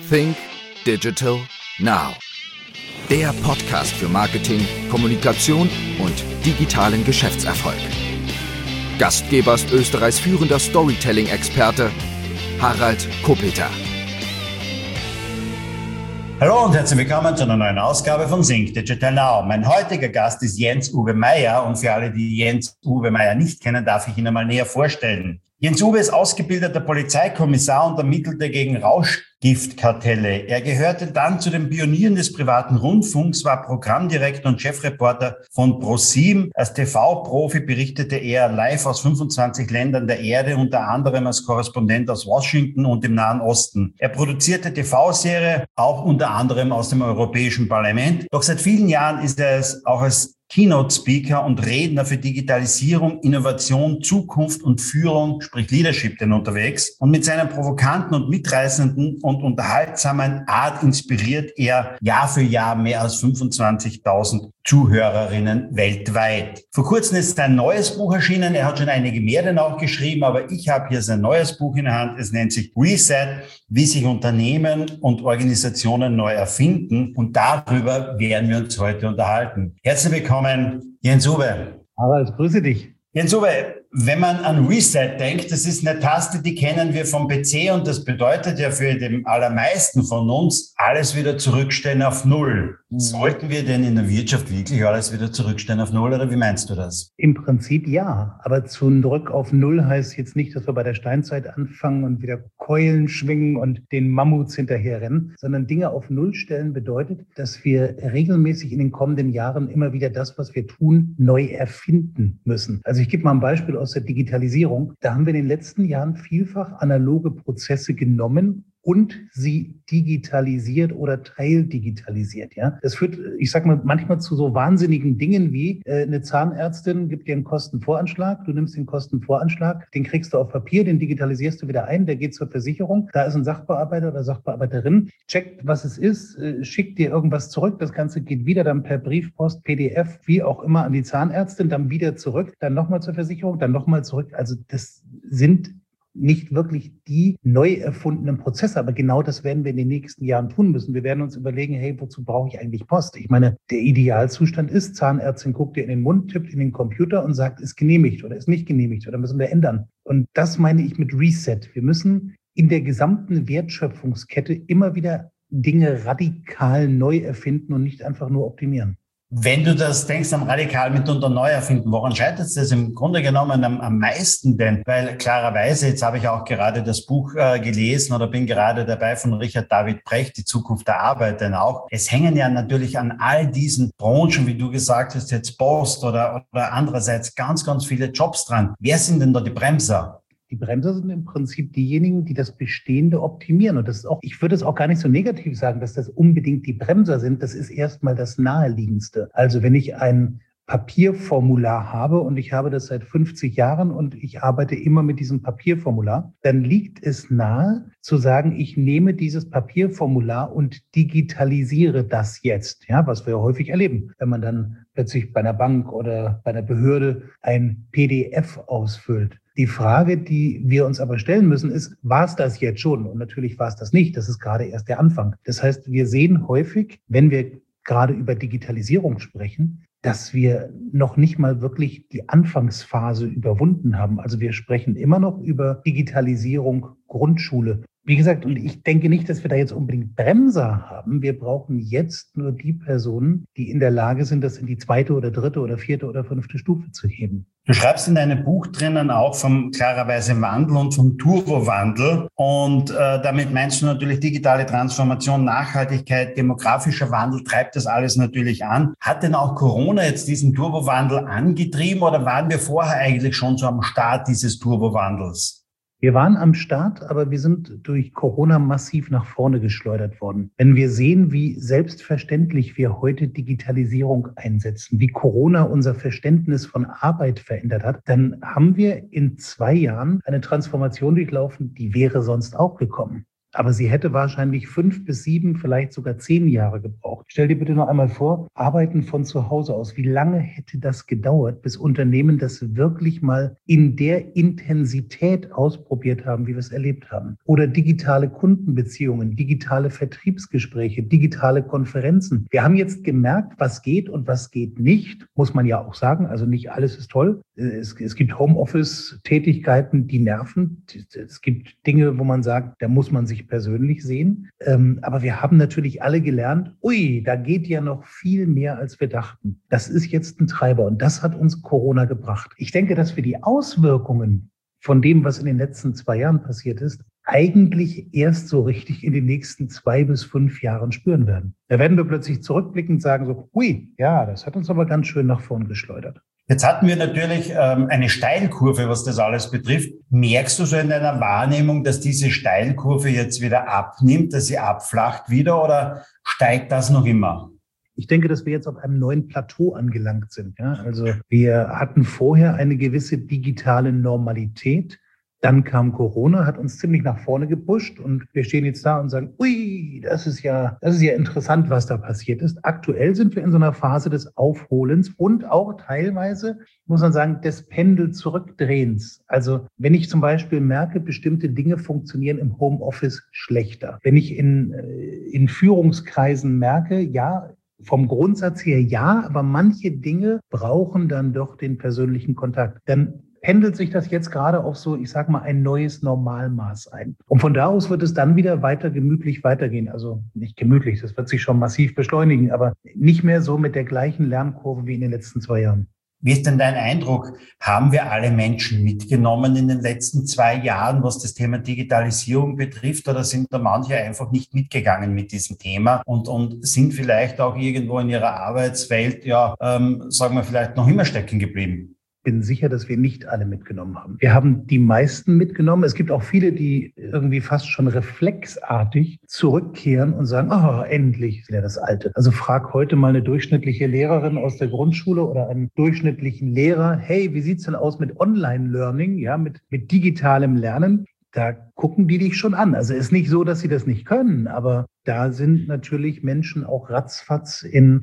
Think Digital Now. Der Podcast für Marketing, Kommunikation und digitalen Geschäftserfolg. Gastgeber ist Österreichs führender Storytelling-Experte Harald Kopeter. Hallo und herzlich willkommen zu einer neuen Ausgabe von Think Digital Now. Mein heutiger Gast ist Jens-Uwe Meyer und für alle, die Jens-Uwe Meyer nicht kennen, darf ich ihn einmal näher vorstellen. Jens-Uwe ist ausgebildeter Polizeikommissar und ermittelte gegen Rauschgiftkartelle. Er gehörte dann zu den Pionieren des privaten Rundfunks, war Programmdirektor und Chefreporter von ProSieben. Als TV-Profi berichtete er live aus 25 Ländern der Erde, unter anderem als Korrespondent aus Washington und im Nahen Osten. Er produzierte TV-Serie, auch unter anderem aus dem Europäischen Parlament. Doch seit vielen Jahren ist er es auch als Keynote-Speaker und Redner für Digitalisierung, Innovation, Zukunft und Führung, sprich Leadership, denn unterwegs. Und mit seiner provokanten und mitreißenden und unterhaltsamen Art inspiriert er Jahr für Jahr mehr als 25.000 Zuhörerinnen weltweit. Vor kurzem ist sein neues Buch erschienen. Er hat schon einige mehr dann auch geschrieben, aber ich habe hier sein neues Buch in der Hand. Es nennt sich Reset, wie sich Unternehmen und Organisationen neu erfinden. Und darüber werden wir uns heute unterhalten. Herzlich willkommen, Jens-Uwe. Harald, grüße dich. Jens-Uwe, wenn man an Reset denkt, das ist eine Taste, die kennen wir vom PC und das bedeutet ja für den allermeisten von uns, alles wieder zurückstellen auf Null. Sollten wir denn in der Wirtschaft wirklich alles wieder zurückstellen auf Null oder wie meinst du das? Im Prinzip ja, aber zurück auf Null heißt jetzt nicht, dass wir bei der Steinzeit anfangen und wieder Keulen schwingen und den Mammuts hinterherrennen, sondern Dinge auf Null stellen bedeutet, dass wir regelmäßig in den kommenden Jahren immer wieder das, was wir tun, neu erfinden müssen. Also ich gebe mal ein Beispiel aus der Digitalisierung. Da haben wir in den letzten Jahren vielfach analoge Prozesse genommen und sie digitalisiert oder teildigitalisiert. Ja, das führt, ich sag mal, manchmal zu so wahnsinnigen Dingen wie eine Zahnärztin gibt dir einen Kostenvoranschlag, du nimmst den Kostenvoranschlag, den kriegst du auf Papier, den digitalisierst du wieder ein, der geht zur Versicherung, da ist ein Sachbearbeiter oder Sachbearbeiterin, checkt, was es ist, schickt dir irgendwas zurück, das Ganze geht wieder dann per Briefpost, PDF, wie auch immer an die Zahnärztin, dann wieder zurück, dann nochmal zur Versicherung, dann nochmal zurück. Also das sind nicht wirklich die neu erfundenen Prozesse, aber genau das werden wir in den nächsten Jahren tun müssen. Wir werden uns überlegen, hey, wozu brauche ich eigentlich Post? Ich meine, der Idealzustand ist, Zahnärztin guckt dir in den Mund, tippt in den Computer und sagt, ist genehmigt oder ist nicht genehmigt oder müssen wir ändern. Und das meine ich mit Reset. Wir müssen in der gesamten Wertschöpfungskette immer wieder Dinge radikal neu erfinden und nicht einfach nur optimieren. Wenn du das denkst, am radikal mitunter neu erfinden, woran scheitert es im Grunde genommen am meisten denn? Weil klarerweise, jetzt habe ich auch gerade das Buch gelesen oder bin gerade dabei von Richard David Precht, Die Zukunft der Arbeit, denn auch, es hängen ja natürlich an all diesen Branchen, wie du gesagt hast, jetzt Post oder andererseits ganz, ganz viele Jobs dran. Wer sind denn da die Bremser? Die Bremser sind im Prinzip diejenigen, die das Bestehende optimieren. Und das ist auch, ich würde es auch gar nicht so negativ sagen, dass das unbedingt die Bremser sind. Das ist erstmal das Naheliegendste. Also wenn ich ein Papierformular habe und ich habe das seit 50 Jahren und ich arbeite immer mit diesem Papierformular, dann liegt es nahe zu sagen, ich nehme dieses Papierformular und digitalisiere das jetzt, ja, was wir häufig erleben, wenn man dann plötzlich bei einer Bank oder bei einer Behörde ein PDF ausfüllt. Die Frage, die wir uns aber stellen müssen, ist, war es das jetzt schon? Und natürlich war es das nicht. Das ist gerade erst der Anfang. Das heißt, wir sehen häufig, wenn wir gerade über Digitalisierung sprechen, dass wir noch nicht mal wirklich die Anfangsphase überwunden haben. Also wir sprechen immer noch über Digitalisierung, Grundschule. Wie gesagt, und ich denke nicht, dass wir da jetzt unbedingt Bremser haben. Wir brauchen jetzt nur die Personen, die in der Lage sind, das in die 2. oder 3. oder 4. oder 5. Stufe zu heben. Du schreibst in deinem Buch drinnen auch vom klarerweise Wandel und vom Turbowandel. Und damit meinst du natürlich digitale Transformation, Nachhaltigkeit, demografischer Wandel, treibt das alles natürlich an. Hat denn auch Corona jetzt diesen Turbowandel angetrieben oder waren wir vorher eigentlich schon so am Start dieses Turbowandels? Wir waren am Start, aber wir sind durch Corona massiv nach vorne geschleudert worden. Wenn wir sehen, wie selbstverständlich wir heute Digitalisierung einsetzen, wie Corona unser Verständnis von Arbeit verändert hat, dann haben wir in 2 Jahren eine Transformation durchlaufen, die wäre sonst auch gekommen. Aber sie hätte wahrscheinlich 5 bis 7, vielleicht sogar 10 Jahre gebraucht. Stell dir bitte noch einmal vor, arbeiten von zu Hause aus. Wie lange hätte das gedauert, bis Unternehmen das wirklich mal in der Intensität ausprobiert haben, wie wir es erlebt haben? Oder digitale Kundenbeziehungen, digitale Vertriebsgespräche, digitale Konferenzen. Wir haben jetzt gemerkt, was geht und was geht nicht, muss man ja auch sagen. Also nicht alles ist toll. Es gibt Homeoffice-Tätigkeiten, die nerven. Es gibt Dinge, wo man sagt, da muss man sich persönlich sehen. Aber wir haben natürlich alle gelernt, da geht ja noch viel mehr, als wir dachten. Das ist jetzt ein Treiber und das hat uns Corona gebracht. Ich denke, dass wir die Auswirkungen von dem, was in den letzten 2 Jahren passiert ist, eigentlich erst so richtig in den nächsten 2 bis 5 Jahren spüren werden. Da werden wir plötzlich zurückblickend sagen so, das hat uns aber ganz schön nach vorn geschleudert. Jetzt hatten wir natürlich eine Steilkurve, was das alles betrifft. Merkst du so in deiner Wahrnehmung, dass diese Steilkurve jetzt wieder abnimmt, dass sie abflacht wieder oder steigt das noch immer? Ich denke, dass wir jetzt auf einem neuen Plateau angelangt sind. Ja? Also wir hatten vorher eine gewisse digitale Normalität. Dann kam Corona, hat uns ziemlich nach vorne gepusht und wir stehen jetzt da und sagen, das ist ja interessant, was da passiert ist. Aktuell sind wir in so einer Phase des Aufholens und auch teilweise, muss man sagen, des Pendel-Zurückdrehens. Also wenn ich zum Beispiel merke, bestimmte Dinge funktionieren im Homeoffice schlechter. Wenn ich in Führungskreisen merke, vom Grundsatz her aber manche Dinge brauchen dann doch den persönlichen Kontakt. Dann pendelt sich das jetzt gerade auf so, ich sag mal, ein neues Normalmaß ein. Und von da aus wird es dann wieder weiter gemütlich weitergehen. Also nicht gemütlich, das wird sich schon massiv beschleunigen, aber nicht mehr so mit der gleichen Lernkurve wie in den letzten 2 Jahren. Wie ist denn dein Eindruck? Haben wir alle Menschen mitgenommen in den letzten 2 Jahren, was das Thema Digitalisierung betrifft? Oder sind da manche einfach nicht mitgegangen mit diesem Thema und sind vielleicht auch irgendwo in ihrer Arbeitswelt, sagen wir vielleicht noch immer stecken geblieben? Bin sicher, dass wir nicht alle mitgenommen haben. Wir haben die meisten mitgenommen. Es gibt auch viele, die irgendwie fast schon reflexartig zurückkehren und sagen, endlich wieder das Alte. Also frag heute mal eine durchschnittliche Lehrerin aus der Grundschule oder einen durchschnittlichen Lehrer, hey, wie sieht's denn aus mit Online-Learning, mit digitalem Lernen? Da gucken die dich schon an. Also ist nicht so, dass sie das nicht können, aber da sind natürlich Menschen auch ratzfatz in,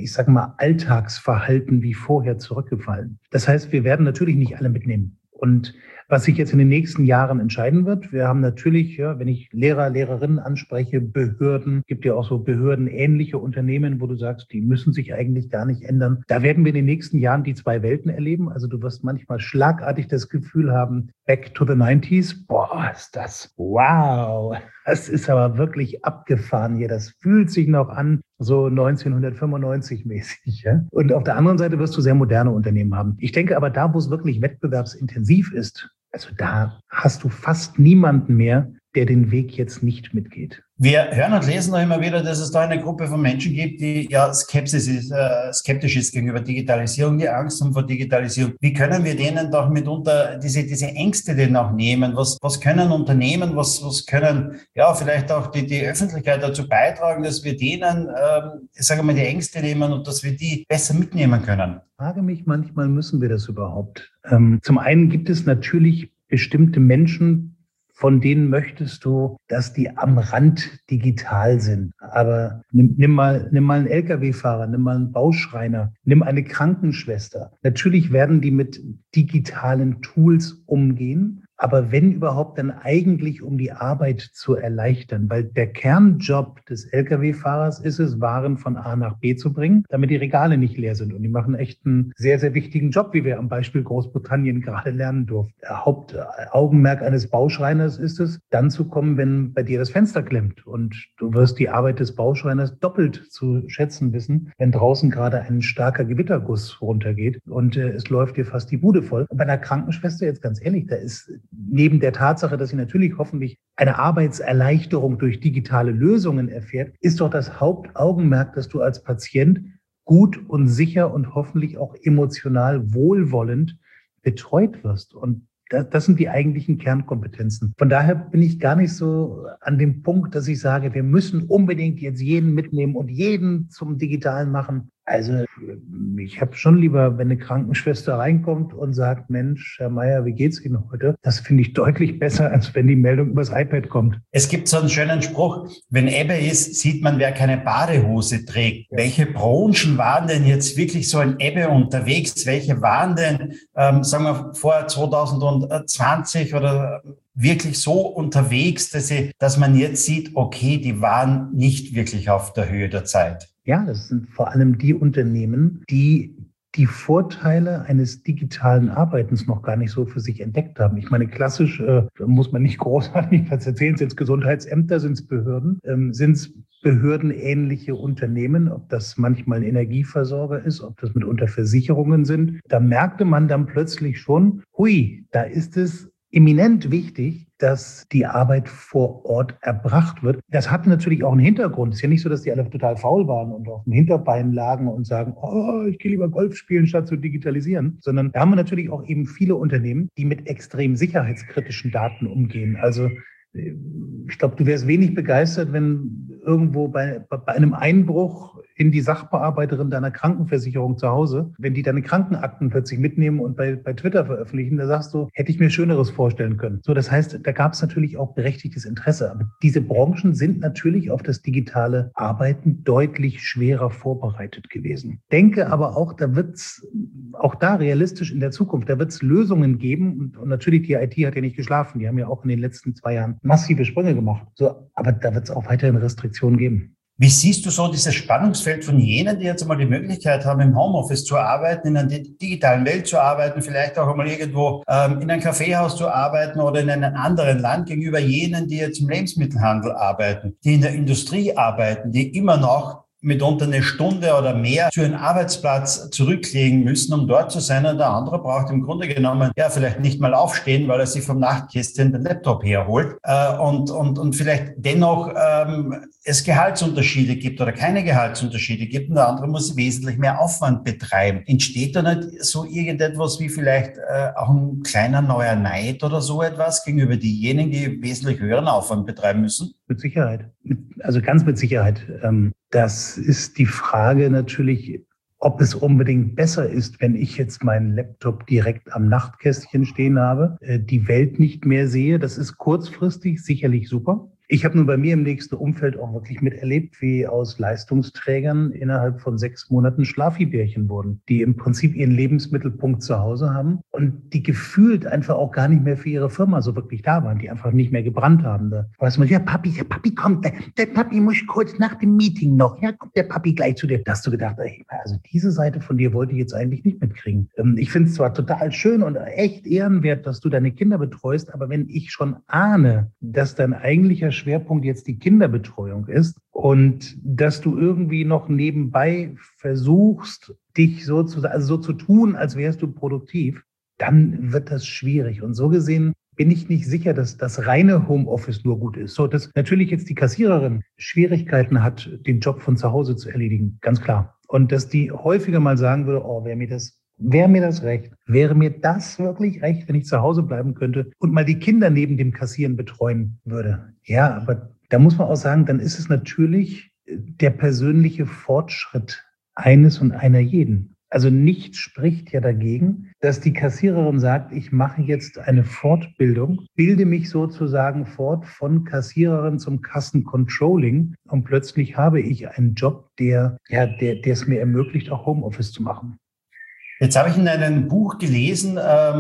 Alltagsverhalten wie vorher zurückgefallen. Das heißt, wir werden natürlich nicht alle mitnehmen. Und was sich jetzt in den nächsten Jahren entscheiden wird, wir haben natürlich, wenn ich Lehrer, Lehrerinnen anspreche, Behörden, gibt ja auch so behördenähnliche Unternehmen, wo du sagst, die müssen sich eigentlich gar nicht ändern. Da werden wir in den nächsten Jahren die 2 Welten erleben. Also du wirst manchmal schlagartig das Gefühl haben, back to the 90s. Ist das, wow, das ist aber wirklich abgefahren hier. Das fühlt sich noch an, so 1995 mäßig. Ja? Und auf der anderen Seite wirst du sehr moderne Unternehmen haben. Ich denke aber da, wo es wirklich wettbewerbsintensiv ist, also da hast du fast niemanden mehr, der den Weg jetzt nicht mitgeht. Wir hören und lesen noch immer wieder, dass es da eine Gruppe von Menschen gibt, die skeptisch ist gegenüber Digitalisierung, die Angst haben vor Digitalisierung. Wie können wir denen doch mitunter diese Ängste denn auch nehmen? Was können Unternehmen, was können vielleicht auch die Öffentlichkeit dazu beitragen, dass wir denen, die Ängste nehmen und dass wir die besser mitnehmen können? Ich frage mich manchmal, müssen wir das überhaupt? Zum einen gibt es natürlich bestimmte Menschen, von denen möchtest du, dass die am Rand digital sind. Aber nimm mal einen Lkw-Fahrer, nimm mal einen Bauschreiner, nimm eine Krankenschwester. Natürlich werden die mit digitalen Tools umgehen. Aber wenn überhaupt, dann eigentlich, um die Arbeit zu erleichtern. Weil der Kernjob des Lkw-Fahrers ist es, Waren von A nach B zu bringen, damit die Regale nicht leer sind. Und die machen echt einen sehr, sehr wichtigen Job, wie wir am Beispiel Großbritannien gerade lernen durften. Der Hauptaugenmerk eines Bauschreiners ist es, dann zu kommen, wenn bei dir das Fenster klemmt. Und du wirst die Arbeit des Bauschreiners doppelt zu schätzen wissen, wenn draußen gerade ein starker Gewitterguss runtergeht und es läuft dir fast die Bude voll. Und bei einer Krankenschwester, jetzt ganz ehrlich, da ist neben der Tatsache, dass sie natürlich hoffentlich eine Arbeitserleichterung durch digitale Lösungen erfährt, ist doch das Hauptaugenmerk, dass du als Patient gut und sicher und hoffentlich auch emotional wohlwollend betreut wirst. Und das sind die eigentlichen Kernkompetenzen. Von daher bin ich gar nicht so an dem Punkt, dass ich sage, wir müssen unbedingt jetzt jeden mitnehmen und jeden zum Digitalen machen. Also ich habe schon lieber, wenn eine Krankenschwester reinkommt und sagt, Mensch, Herr Meier, wie geht's Ihnen heute? Das finde ich deutlich besser, als wenn die Meldung übers iPad kommt. Es gibt so einen schönen Spruch, wenn Ebbe ist, sieht man, wer keine Badehose trägt. Ja. Welche Branchen waren denn jetzt wirklich so in Ebbe unterwegs? Welche waren denn, sagen wir, vor 2020 oder wirklich so unterwegs, dass man jetzt sieht, okay, die waren nicht wirklich auf der Höhe der Zeit? Ja, das sind vor allem die Unternehmen, die die Vorteile eines digitalen Arbeitens noch gar nicht so für sich entdeckt haben. Ich meine, klassisch muss man nicht großartig was erzählen. Sind es Gesundheitsämter, sind es Behörden, sind es behördenähnliche Unternehmen, ob das manchmal ein Energieversorger ist, ob das mitunter Versicherungen sind. Da merkte man dann plötzlich schon, hui, da ist es eminent wichtig, dass die Arbeit vor Ort erbracht wird. Das hat natürlich auch einen Hintergrund. Es ist ja nicht so, dass die alle total faul waren und auf dem Hinterbein lagen und sagen, oh, ich gehe lieber Golf spielen, statt zu digitalisieren. Sondern da haben wir natürlich auch eben viele Unternehmen, die mit extrem sicherheitskritischen Daten umgehen. Also ich glaube, du wärst wenig begeistert, wenn irgendwo bei einem Einbruch in die Sachbearbeiterin deiner Krankenversicherung zu Hause, wenn die deine Krankenakten plötzlich mitnehmen und bei Twitter veröffentlichen, da sagst du, hätte ich mir Schöneres vorstellen können. So, das heißt, da gab es natürlich auch berechtigtes Interesse. Aber diese Branchen sind natürlich auf das digitale Arbeiten deutlich schwerer vorbereitet gewesen. Denke aber auch, da wird's auch da realistisch in der Zukunft, da wird es Lösungen geben. Und natürlich, die IT hat ja nicht geschlafen. Die haben ja auch in den letzten 2 Jahren massive Sprünge gemacht. So, aber da wird es auch weiterhin Restriktionen geben. Wie siehst du so dieses Spannungsfeld von jenen, die jetzt einmal die Möglichkeit haben, im Homeoffice zu arbeiten, in einer digitalen Welt zu arbeiten, vielleicht auch einmal irgendwo in einem Kaffeehaus zu arbeiten oder in einem anderen Land, gegenüber jenen, die jetzt im Lebensmittelhandel arbeiten, die in der Industrie arbeiten, die immer noch mitunter eine Stunde oder mehr für einen Arbeitsplatz zurücklegen müssen, um dort zu sein. Und der andere braucht im Grunde genommen ja vielleicht nicht mal aufstehen, weil er sich vom Nachtkästchen den Laptop herholt und vielleicht dennoch es Gehaltsunterschiede gibt oder keine Gehaltsunterschiede gibt und der andere muss wesentlich mehr Aufwand betreiben. Entsteht da nicht so irgendetwas wie vielleicht auch ein kleiner neuer Neid oder so etwas gegenüber diejenigen, die wesentlich höheren Aufwand betreiben müssen? Mit Sicherheit. Also ganz mit Sicherheit. Das ist die Frage natürlich, ob es unbedingt besser ist, wenn ich jetzt meinen Laptop direkt am Nachtkästchen stehen habe, die Welt nicht mehr sehe. Das ist kurzfristig sicherlich super. Ich habe nun bei mir im nächsten Umfeld auch wirklich miterlebt, wie aus Leistungsträgern innerhalb von 6 Monaten Schlafibärchen wurden, die im Prinzip ihren Lebensmittelpunkt zu Hause haben und die gefühlt einfach auch gar nicht mehr für ihre Firma so wirklich da waren, die einfach nicht mehr gebrannt haben. Da weiß man, ja Papi kommt, der Papi muss kurz nach dem Meeting noch, ja kommt der Papi gleich zu dir. Da hast du gedacht, ey, also diese Seite von dir wollte ich jetzt eigentlich nicht mitkriegen. Ich finde es zwar total schön und echt ehrenwert, dass du deine Kinder betreust, aber wenn ich schon ahne, dass dein eigentlicher Schwerpunkt jetzt die Kinderbetreuung ist und dass du irgendwie noch nebenbei versuchst, dich so zu tun, als wärst du produktiv, dann wird das schwierig. Und so gesehen bin ich nicht sicher, dass das reine Homeoffice nur gut ist. So, dass natürlich jetzt die Kassiererin Schwierigkeiten hat, den Job von zu Hause zu erledigen, ganz klar. Und dass die häufiger mal sagen würde, oh, wäre mir das recht? Wäre mir das wirklich recht, wenn ich zu Hause bleiben könnte und mal die Kinder neben dem Kassieren betreuen würde? Ja, aber da muss man auch sagen, dann ist es natürlich der persönliche Fortschritt eines und einer jeden. Also nichts spricht ja dagegen, dass die Kassiererin sagt, ich mache jetzt eine Fortbildung, bilde mich sozusagen fort von Kassiererin zum Kassencontrolling und plötzlich habe ich einen Job, der es mir ermöglicht, auch Homeoffice zu machen. Jetzt habe ich in einem Buch gelesen,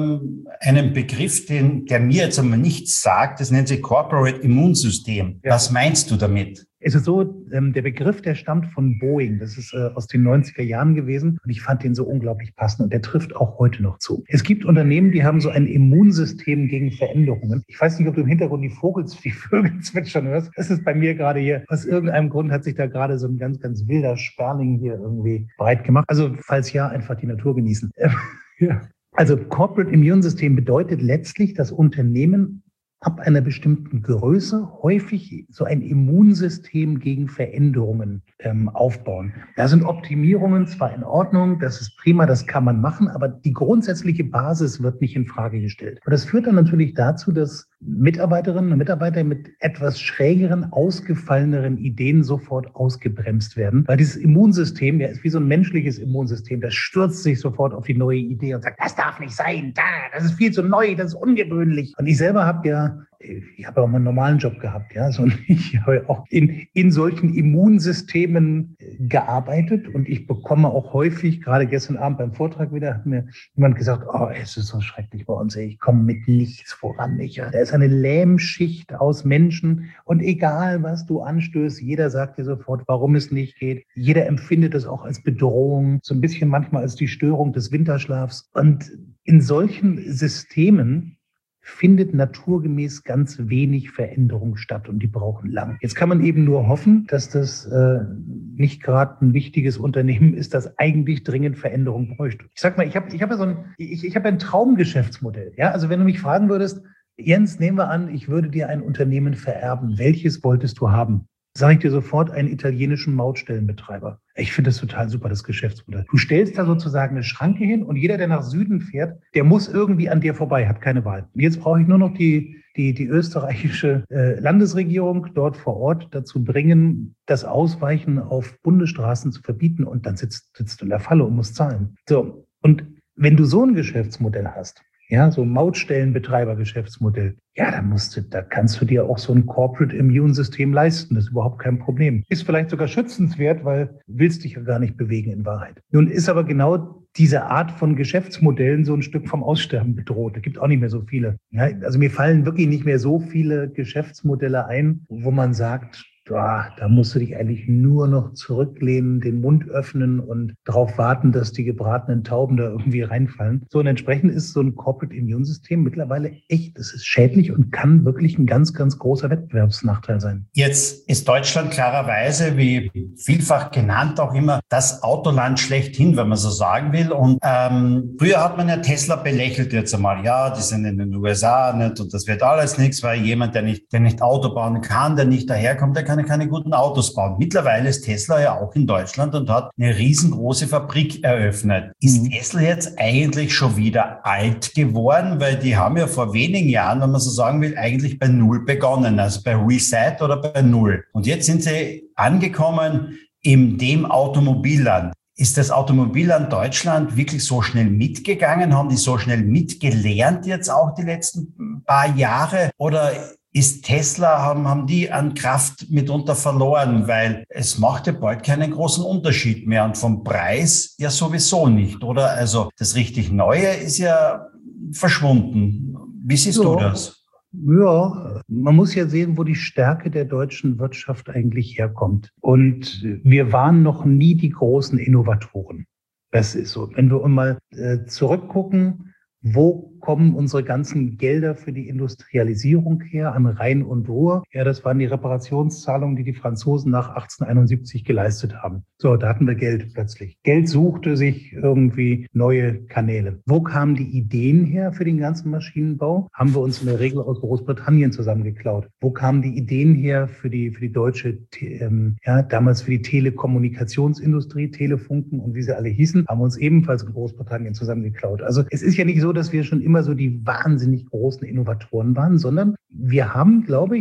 einen Begriff, der mir jetzt einmal nichts sagt, das nennt sich Corporate Immunsystem. Ja. Was meinst du damit? Es ist so, der Begriff, der stammt von Boeing. Das ist aus den 90er Jahren gewesen und ich fand den so unglaublich passend und der trifft auch heute noch zu. Es gibt Unternehmen, die haben so ein Immunsystem gegen Veränderungen. Ich weiß nicht, ob du im Hintergrund die Vögel zwitschern hörst. Das ist bei mir gerade hier. Aus irgendeinem Grund hat sich da gerade so ein ganz, ganz wilder Sperling hier irgendwie breit gemacht. Also falls ja, einfach die Natur genießen. Ja. Also Corporate Immunsystem bedeutet letztlich, dass Unternehmen ab einer bestimmten Größe häufig so ein Immunsystem gegen Veränderungen aufbauen. Da sind Optimierungen zwar in Ordnung, das ist prima, das kann man machen, aber die grundsätzliche Basis wird nicht in Frage gestellt. Und das führt dann natürlich dazu, dass Mitarbeiterinnen und Mitarbeiter mit etwas schrägeren, ausgefalleneren Ideen sofort ausgebremst werden. Weil dieses Immunsystem, ja, ist wie so ein menschliches Immunsystem, das stürzt sich sofort auf die neue Idee und sagt, das darf nicht sein, das ist viel zu neu, das ist ungewöhnlich. Und ich selber habe auch mal einen normalen Job gehabt, ja. Und ich habe auch in solchen Immunsystemen gearbeitet und ich bekomme auch häufig, gerade gestern Abend beim Vortrag wieder, hat mir jemand gesagt, oh, es ist so schrecklich bei uns, ich komme mit nichts voran. Da ist eine Lähmschicht aus Menschen und egal, was du anstößt, jeder sagt dir sofort, warum es nicht geht. Jeder empfindet es auch als Bedrohung, so ein bisschen manchmal als die Störung des Winterschlafs. Und in solchen Systemen findet naturgemäß ganz wenig Veränderung statt und die brauchen lang. Jetzt kann man eben nur hoffen, dass das nicht gerade ein wichtiges Unternehmen ist, das eigentlich dringend Veränderung bräuchte. Ich sag mal, ich habe ein Traumgeschäftsmodell. Ja? Also wenn du mich fragen würdest, Jens, nehmen wir an, ich würde dir ein Unternehmen vererben. Welches wolltest du haben? Sage ich dir sofort, einen italienischen Mautstellenbetreiber. Ich finde das total super, das Geschäftsmodell. Du stellst da sozusagen eine Schranke hin und jeder, der nach Süden fährt, der muss irgendwie an dir vorbei, hat keine Wahl. Und jetzt brauche ich nur noch die österreichische Landesregierung dort vor Ort dazu bringen, das Ausweichen auf Bundesstraßen zu verbieten und dann sitzt du in der Falle und musst zahlen. So, und wenn du so ein Geschäftsmodell hast, ja, so ein Mautstellenbetreiber-Geschäftsmodell. Ja, da kannst du dir auch so ein Corporate Immune System leisten. Das ist überhaupt kein Problem. Ist vielleicht sogar schützenswert, weil du willst dich ja gar nicht bewegen in Wahrheit. Nun ist aber genau diese Art von Geschäftsmodellen so ein Stück vom Aussterben bedroht. Es gibt auch nicht mehr so viele. Ja, also mir fallen wirklich nicht mehr so viele Geschäftsmodelle ein, wo man sagt, da musst du dich eigentlich nur noch zurücklehnen, den Mund öffnen und darauf warten, dass die gebratenen Tauben da irgendwie reinfallen. So, und entsprechend ist so ein Corporate Immune System mittlerweile echt, das ist schädlich und kann wirklich ein ganz, ganz großer Wettbewerbsnachteil sein. Jetzt ist Deutschland klarerweise, wie vielfach genannt auch immer, das Autoland schlechthin, wenn man so sagen will. Und früher hat man ja Tesla belächelt jetzt einmal. Ja, die sind in den USA nicht und das wird alles nichts, weil jemand, der nicht Auto bauen kann, der nicht daherkommt, der kann keine guten Autos bauen. Mittlerweile ist Tesla ja auch in Deutschland und hat eine riesengroße Fabrik eröffnet. Ist Tesla jetzt eigentlich schon wieder alt geworden? Weil die haben ja vor wenigen Jahren, wenn man so sagen will, eigentlich bei Null begonnen, also bei Reset oder bei Null. Und jetzt sind sie angekommen in dem Automobilland. Ist das Automobilland Deutschland wirklich so schnell mitgegangen? Haben die so schnell mitgelernt jetzt auch die letzten paar Jahre? Oder ist Tesla, haben die an Kraft mitunter verloren, weil es macht ja bald keinen großen Unterschied mehr und vom Preis ja sowieso nicht, oder? Also das richtig Neue ist ja verschwunden. Wie siehst du das? Ja, man muss ja sehen, wo die Stärke der deutschen Wirtschaft eigentlich herkommt. Und wir waren noch nie die großen Innovatoren. Das ist so. Wenn wir mal zurückgucken, wo kommen unsere ganzen Gelder für die Industrialisierung her an Rhein und Ruhr? Ja, das waren die Reparationszahlungen, die Franzosen nach 1871 geleistet haben. So, da hatten wir Geld plötzlich. Geld suchte sich irgendwie neue Kanäle. Wo kamen die Ideen her für den ganzen Maschinenbau? Haben wir uns in der Regel aus Großbritannien zusammengeklaut. Wo kamen die Ideen her für die deutsche, damals für die Telekommunikationsindustrie, Telefunken und wie sie alle hießen, haben wir uns ebenfalls in Großbritannien zusammengeklaut. Also es ist ja nicht so, dass wir schon immer so die wahnsinnig großen Innovatoren waren, sondern wir haben, glaube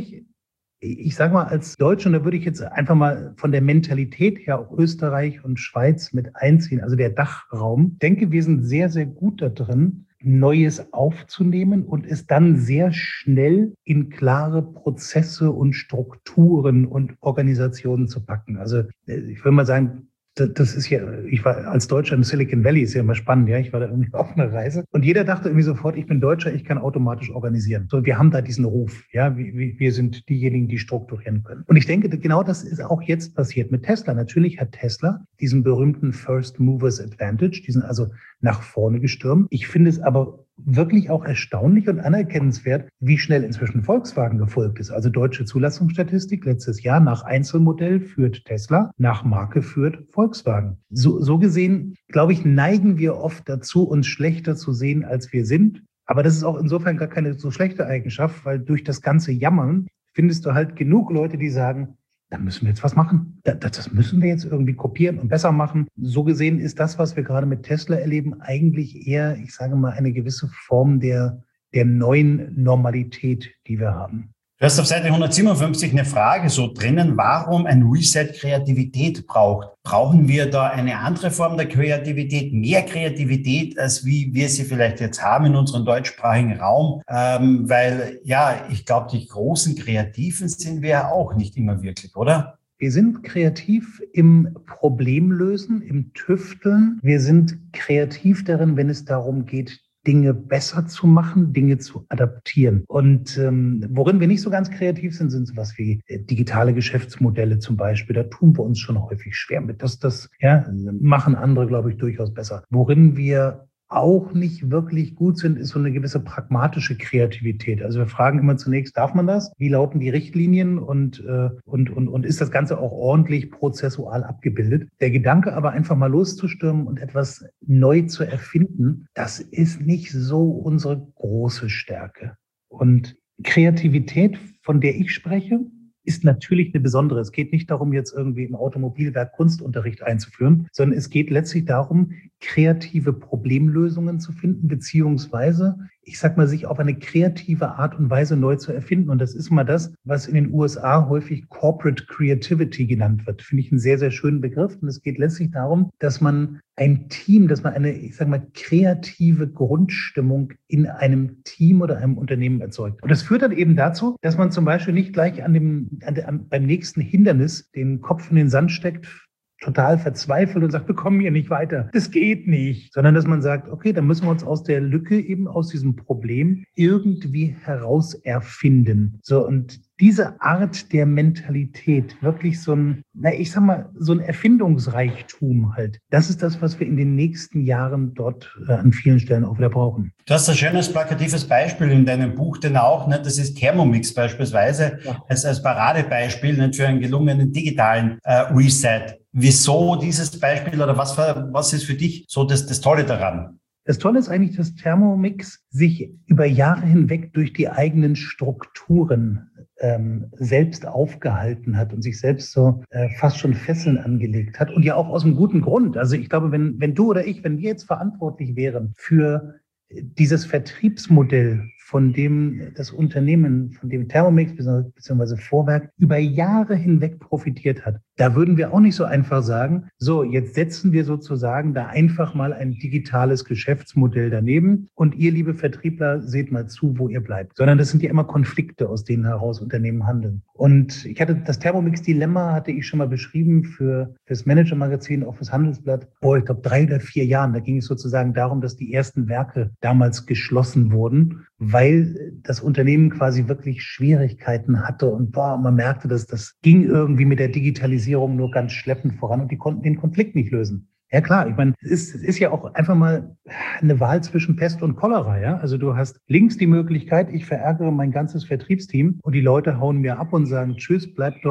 ich sage mal als Deutsche, und da würde ich jetzt einfach mal von der Mentalität her auch Österreich und Schweiz mit einziehen, also der Dachraum, denke, wir sind sehr, sehr gut da drin, Neues aufzunehmen und es dann sehr schnell in klare Prozesse und Strukturen und Organisationen zu packen. Also ich würde mal sagen, das ist ja, ich war als Deutscher im Silicon Valley, ist ja immer spannend, ja, ich war da irgendwie auf einer Reise und jeder dachte irgendwie sofort, ich bin Deutscher, ich kann automatisch organisieren. So, wir haben da diesen Ruf, ja, wir sind diejenigen, die strukturieren können. Und ich denke, genau das ist auch jetzt passiert mit Tesla. Natürlich hat Tesla diesen berühmten First Movers Advantage, die sind also nach vorne gestürmt. Ich finde es aber wirklich auch erstaunlich und anerkennenswert, wie schnell inzwischen Volkswagen gefolgt ist. Also deutsche Zulassungsstatistik letztes Jahr nach Einzelmodell führt Tesla, nach Marke führt Volkswagen. So gesehen, glaube ich, neigen wir oft dazu, uns schlechter zu sehen, als wir sind. Aber das ist auch insofern gar keine so schlechte Eigenschaft, weil durch das ganze Jammern findest du halt genug Leute, die sagen, da müssen wir jetzt was machen. Das müssen wir jetzt irgendwie kopieren und besser machen. So gesehen ist das, was wir gerade mit Tesla erleben, eigentlich eher, ich sage mal, eine gewisse Form der der neuen Normalität, die wir haben. Du hast auf Seite 157 eine Frage so drinnen, warum ein Reset Kreativität braucht. Brauchen wir da eine andere Form der Kreativität, mehr Kreativität, als wie wir sie vielleicht jetzt haben in unserem deutschsprachigen Raum? Weil, ja, ich glaube, die großen Kreativen sind wir ja auch nicht immer wirklich, oder? Wir sind kreativ im Problemlösen, im Tüfteln. Wir sind kreativ darin, wenn es darum geht, Dinge besser zu machen, Dinge zu adaptieren. Und worin wir nicht so ganz kreativ sind, sind sowas wie digitale Geschäftsmodelle zum Beispiel. Da tun wir uns schon häufig schwer mit. Das machen andere, glaube ich, durchaus besser. Worin wir auch nicht wirklich gut sind, ist so eine gewisse pragmatische Kreativität. Also wir fragen immer zunächst, darf man das? Wie lauten die Richtlinien und ist das Ganze auch ordentlich prozessual abgebildet? Der Gedanke aber einfach mal loszustürmen und etwas neu zu erfinden, das ist nicht so unsere große Stärke. Und Kreativität, von der ich spreche, ist natürlich eine besondere. Es geht nicht darum, jetzt irgendwie im Automobilwerk Kunstunterricht einzuführen, sondern es geht letztlich darum, kreative Problemlösungen zu finden, beziehungsweise, ich sag mal, sich auf eine kreative Art und Weise neu zu erfinden. Und das ist mal das, was in den USA häufig Corporate Creativity genannt wird. Finde ich einen sehr, sehr schönen Begriff. Und es geht letztlich darum, dass man ein Team, dass man eine, ich sag mal, kreative Grundstimmung in einem Team oder einem Unternehmen erzeugt. Und das führt dann eben dazu, dass man zum Beispiel nicht gleich beim nächsten Hindernis den Kopf in den Sand steckt, total verzweifelt und sagt, wir kommen hier nicht weiter. Das geht nicht. Sondern dass man sagt, okay, dann müssen wir uns aus der Lücke, eben aus diesem Problem irgendwie heraus erfinden. So, und diese Art der Mentalität, wirklich so ein Erfindungsreichtum halt, das ist das, was wir in den nächsten Jahren dort an vielen Stellen auch wieder brauchen. Du hast ein schönes plakatives Beispiel in deinem Buch, denn auch, ne, das ist Thermomix beispielsweise, als Paradebeispiel, nicht, für einen gelungenen digitalen Reset. Wieso dieses Beispiel oder was ist für dich so das Tolle daran? Das Tolle ist eigentlich, dass Thermomix sich über Jahre hinweg durch die eigenen Strukturen selbst aufgehalten hat und sich selbst so fast schon Fesseln angelegt hat. Und ja auch aus einem guten Grund. Also ich glaube, wenn du oder ich, wenn wir jetzt verantwortlich wären für dieses Vertriebsmodell, von dem das Unternehmen, von dem Thermomix bzw. Vorwerk über Jahre hinweg profitiert hat, da würden wir auch nicht so einfach sagen, so, jetzt setzen wir sozusagen da einfach mal ein digitales Geschäftsmodell daneben und ihr, liebe Vertriebler, seht mal zu, wo ihr bleibt. Sondern das sind ja immer Konflikte, aus denen heraus Unternehmen handeln. Und ich hatte das Thermomix-Dilemma, hatte ich schon mal beschrieben für das Manager-Magazin, auch fürs Handelsblatt, vor, ich glaube, 3 oder 4 Jahren. Da ging es sozusagen darum, dass die ersten Werke damals geschlossen wurden, weil das Unternehmen quasi wirklich Schwierigkeiten hatte und man merkte, dass das ging irgendwie mit der Digitalisierung nur ganz schleppend voran und die konnten den Konflikt nicht lösen. Ja klar, ich meine, es ist ja auch einfach mal eine Wahl zwischen Pest und Cholera. Ja? Also du hast links die Möglichkeit, ich verärgere mein ganzes Vertriebsteam und die Leute hauen mir ab und sagen, tschüss, bleibt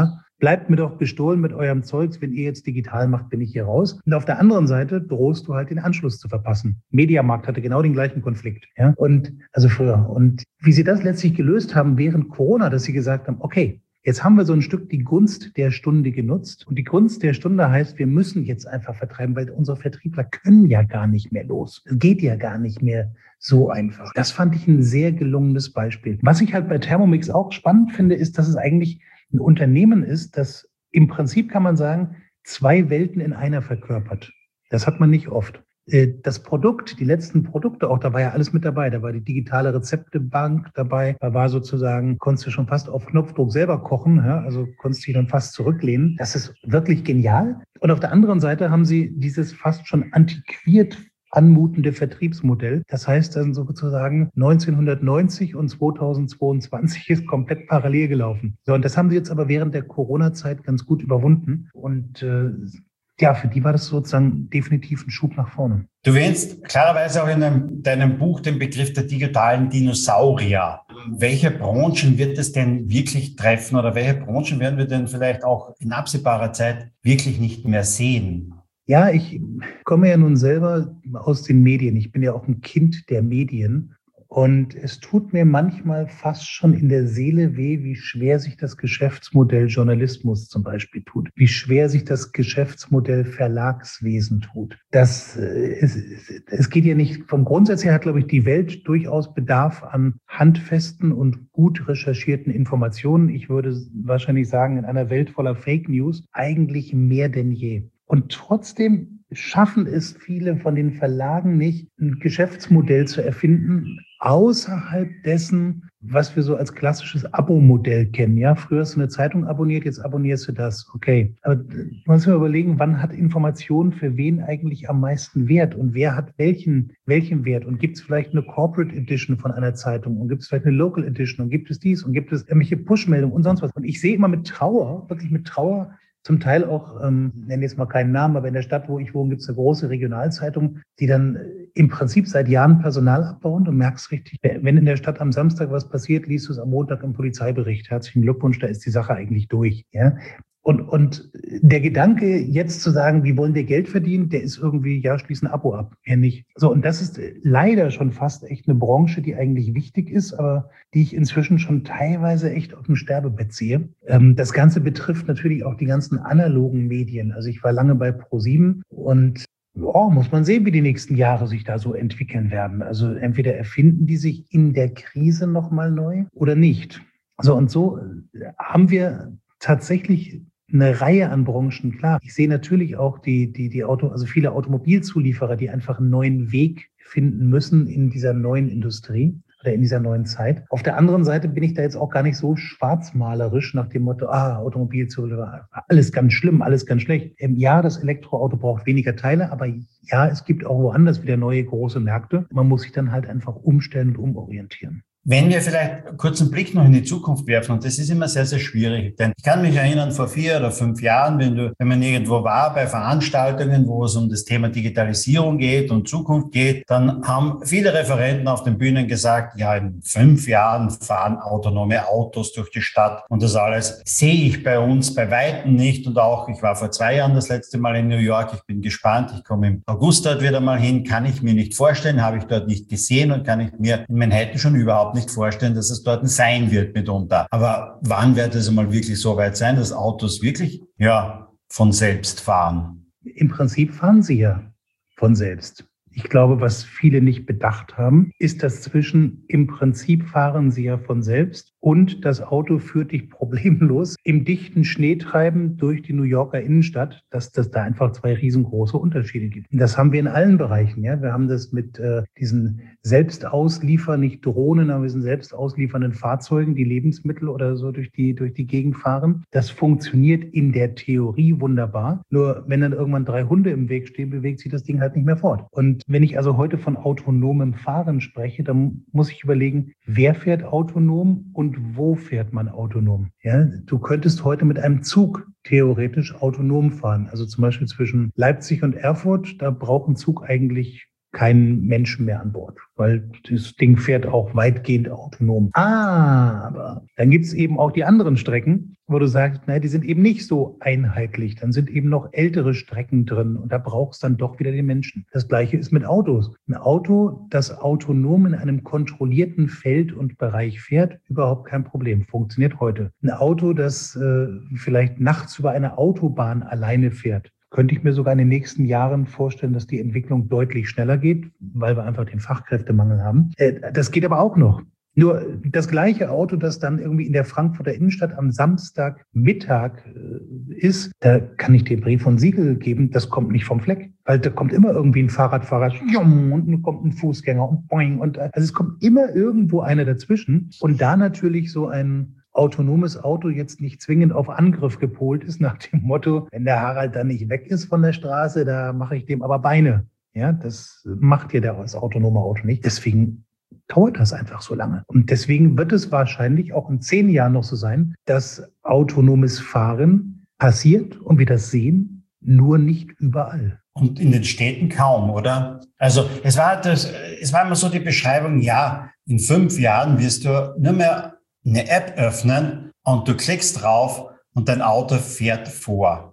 mir doch bestohlen mit eurem Zeugs. Wenn ihr jetzt digital macht, bin ich hier raus. Und auf der anderen Seite drohst du halt den Anschluss zu verpassen. Mediamarkt hatte genau den gleichen Konflikt. Ja? Und also früher. Und wie sie das letztlich gelöst haben während Corona, dass sie gesagt haben, okay, jetzt haben wir so ein Stück die Gunst der Stunde genutzt. Und die Gunst der Stunde heißt, wir müssen jetzt einfach vertreiben, weil unsere Vertriebler können ja gar nicht mehr los. Es geht ja gar nicht mehr so einfach. Das fand ich ein sehr gelungenes Beispiel. Was ich halt bei Thermomix auch spannend finde, ist, dass es eigentlich ein Unternehmen ist, das im Prinzip, kann man sagen, 2 Welten in einer verkörpert. Das hat man nicht oft. Das Produkt, die letzten Produkte auch, da war ja alles mit dabei. Da war die digitale Rezeptebank dabei. Da war sozusagen, konntest du schon fast auf Knopfdruck selber kochen, ja? Also konntest dich dann fast zurücklehnen. Das ist wirklich genial. Und auf der anderen Seite haben sie dieses fast schon antiquiert anmutende Vertriebsmodell. Das heißt dann sozusagen 1990 und 2022 ist komplett parallel gelaufen. So, und das haben sie jetzt aber während der Corona-Zeit ganz gut überwunden. Und für die war das sozusagen definitiv ein Schub nach vorne. Du erwähnst klarerweise auch in deinem Buch den Begriff der digitalen Dinosaurier. Welche Branchen wird es denn wirklich treffen oder welche Branchen werden wir denn vielleicht auch in absehbarer Zeit wirklich nicht mehr sehen? Ja, ich komme ja nun selber aus den Medien. Ich bin ja auch ein Kind der Medien. Und es tut mir manchmal fast schon in der Seele weh, wie schwer sich das Geschäftsmodell Journalismus zum Beispiel tut, wie schwer sich das Geschäftsmodell Verlagswesen tut. Es geht ja nicht, vom Grundsatz her hat, glaube ich, die Welt durchaus Bedarf an handfesten und gut recherchierten Informationen. Ich würde wahrscheinlich sagen, in einer Welt voller Fake News eigentlich mehr denn je. Und trotzdem schaffen es viele von den Verlagen nicht, ein Geschäftsmodell zu erfinden, außerhalb dessen, was wir so als klassisches Abo-Modell kennen. Ja, früher hast du eine Zeitung abonniert, jetzt abonnierst du das. Okay. Aber du musst dir überlegen, wann hat Information für wen eigentlich am meisten Wert und wer hat welchen Wert? Und gibt es vielleicht eine Corporate Edition von einer Zeitung und gibt es vielleicht eine Local Edition und gibt es dies und gibt es irgendwelche Push-Meldungen und sonst was? Und ich sehe immer mit Trauer, wirklich mit Trauer, zum Teil auch, nenne jetzt mal keinen Namen, aber in der Stadt, wo ich wohne, gibt es eine große Regionalzeitung, die dann im Prinzip seit Jahren Personal abbauen. Du merkst richtig, wenn in der Stadt am Samstag was passiert, liest du es am Montag im Polizeibericht. Herzlichen Glückwunsch, da ist die Sache eigentlich durch. Ja? Und der Gedanke, jetzt zu sagen, wie wollen wir Geld verdienen, der ist irgendwie, ja, schließ ein Abo ab, mehr nicht. So, und das ist leider schon fast echt eine Branche, die eigentlich wichtig ist, aber die ich inzwischen schon teilweise echt auf dem Sterbebett sehe. Das Ganze betrifft natürlich auch die ganzen analogen Medien. Also ich war lange bei ProSieben und muss man sehen, wie die nächsten Jahre sich da so entwickeln werden. Also entweder erfinden die sich in der Krise nochmal neu oder nicht. So und so haben wir tatsächlich eine Reihe an Branchen, klar. Ich sehe natürlich auch viele Automobilzulieferer, die einfach einen neuen Weg finden müssen in dieser neuen Industrie oder in dieser neuen Zeit. Auf der anderen Seite bin ich da jetzt auch gar nicht so schwarzmalerisch nach dem Motto, Automobilzulieferer, alles ganz schlimm, alles ganz schlecht. Ja, das Elektroauto braucht weniger Teile, aber ja, es gibt auch woanders wieder neue große Märkte. Man muss sich dann halt einfach umstellen und umorientieren. Wenn wir vielleicht kurz einen Blick noch in die Zukunft werfen, und das ist immer sehr, sehr schwierig, denn ich kann mich erinnern, vor 4 oder 5 Jahren, wenn man irgendwo war bei Veranstaltungen, wo es um das Thema Digitalisierung geht und Zukunft geht, dann haben viele Referenten auf den Bühnen gesagt, ja, in 5 Jahren fahren autonome Autos durch die Stadt und das alles sehe ich bei uns bei Weitem nicht. Und auch, ich war vor 2 Jahren das letzte Mal in New York, ich bin gespannt, ich komme im August dort wieder mal hin, kann ich mir nicht vorstellen, habe ich dort nicht gesehen und kann ich mir in Manhattan schon überhaupt nicht vorstellen, dass es dort sein wird mitunter. Aber wann wird es einmal wirklich so weit sein, dass Autos wirklich, von selbst fahren? Im Prinzip fahren sie ja von selbst. Ich glaube, was viele nicht bedacht haben, ist, dass im Prinzip fahren sie ja von selbst und das Auto führt dich problemlos im dichten Schneetreiben durch die New Yorker Innenstadt, dass das da einfach 2 riesengroße Unterschiede gibt. Und das haben wir in allen Bereichen. Ja, wir haben das mit diesen nicht Drohnen, aber diesen selbst ausliefernden Fahrzeugen, die Lebensmittel oder so durch die Gegend fahren. Das funktioniert in der Theorie wunderbar. Nur wenn dann irgendwann 3 Hunde im Weg stehen, bewegt sich das Ding halt nicht mehr fort. Und wenn ich also heute von autonomem Fahren spreche, dann muss ich überlegen, wer fährt autonom und wo fährt man autonom? Ja, du könntest heute mit einem Zug theoretisch autonom fahren. Also zum Beispiel zwischen Leipzig und Erfurt, da braucht ein Zug eigentlich keinen Menschen mehr an Bord, weil das Ding fährt auch weitgehend autonom. Aber dann gibt es eben auch die anderen Strecken, wo du sagst, die sind eben nicht so einheitlich. Dann sind eben noch ältere Strecken drin und da brauchst dann doch wieder den Menschen. Das Gleiche ist mit Autos. Ein Auto, das autonom in einem kontrollierten Feld und Bereich fährt, überhaupt kein Problem. Funktioniert heute. Ein Auto, das vielleicht nachts über eine Autobahn alleine fährt, könnte ich mir sogar in den nächsten Jahren vorstellen, dass die Entwicklung deutlich schneller geht, weil wir einfach den Fachkräftemangel haben. Das geht aber auch noch. Nur das gleiche Auto, das dann irgendwie in der Frankfurter Innenstadt am Samstagmittag ist, da kann ich den Brief von Siegel geben, das kommt nicht vom Fleck. Weil da kommt immer irgendwie ein Fahrradfahrer und dann kommt ein Fußgänger und boing. Also es kommt immer irgendwo einer dazwischen. Und da natürlich so ein autonomes Auto jetzt nicht zwingend auf Angriff gepolt ist, nach dem Motto, wenn der Harald dann nicht weg ist von der Straße, da mache ich dem aber Beine. Ja, das macht ja das autonome Auto nicht. Deswegen dauert das einfach so lange. Und deswegen wird es wahrscheinlich auch in 10 Jahren noch so sein, dass autonomes Fahren passiert und wir das sehen, nur nicht überall. Und in den Städten kaum, oder? Also es war immer so die Beschreibung, in 5 Jahren wirst du nur mehr eine App öffnen und du klickst drauf und dein Auto fährt vor.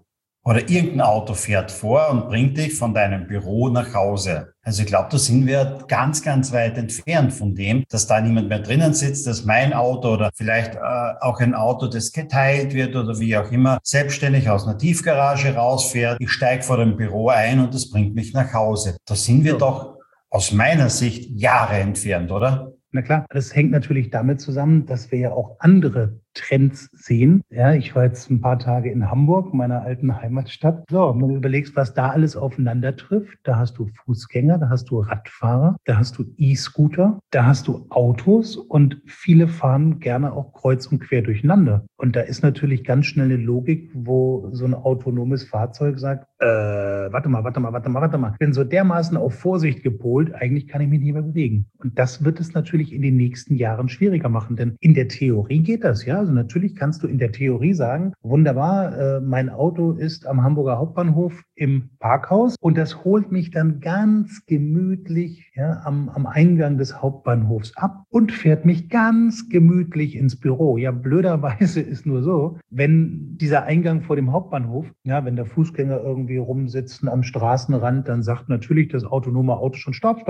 oder irgendein Auto fährt vor und bringt dich von deinem Büro nach Hause. Also ich glaube, da sind wir ganz, ganz weit entfernt von dem, dass da niemand mehr drinnen sitzt, dass mein Auto oder vielleicht auch ein Auto, das geteilt wird oder wie auch immer, selbstständig aus einer Tiefgarage rausfährt. Ich steige vor dem Büro ein und das bringt mich nach Hause. Da sind wir doch aus meiner Sicht Jahre entfernt, oder? Na klar, das hängt natürlich damit zusammen, dass wir ja auch andere Trends sehen. Ja, ich war jetzt ein paar Tage in Hamburg, meiner alten Heimatstadt. So, wenn du überlegst, was da alles aufeinander trifft, da hast du Fußgänger, da hast du Radfahrer, da hast du E-Scooter, da hast du Autos und viele fahren gerne auch kreuz und quer durcheinander. Und da ist natürlich ganz schnell eine Logik, wo so ein autonomes Fahrzeug sagt, warte mal. Ich bin so dermaßen auf Vorsicht gepolt, eigentlich kann ich mich nicht mehr bewegen. Und das wird es natürlich in den nächsten Jahren schwieriger machen, denn in der Theorie geht das, ja. Also natürlich kannst du in der Theorie sagen, wunderbar, mein Auto ist am Hamburger Hauptbahnhof im Parkhaus und das holt mich dann ganz gemütlich am Eingang des Hauptbahnhofs ab und fährt mich ganz gemütlich ins Büro. Ja, blöderweise ist nur so, wenn dieser Eingang vor dem Hauptbahnhof, ja, wenn da Fußgänger irgendwie rumsitzen am Straßenrand, dann sagt natürlich das autonome Auto schon Stopp,